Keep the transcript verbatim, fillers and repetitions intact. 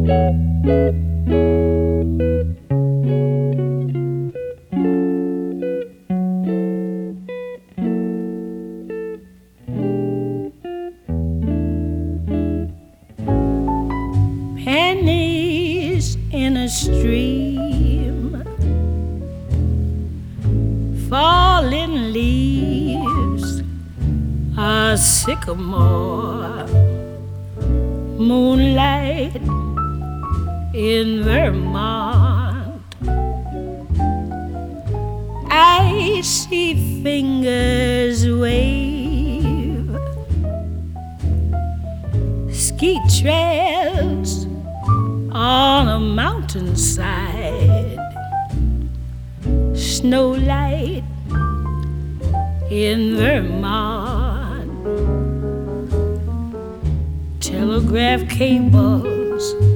Pennies in a stream, falling leaves, a sycamore, moonlight in Vermont, icy fingers wave, ski trails on a mountainside, snowlight in Vermont, telegraph cables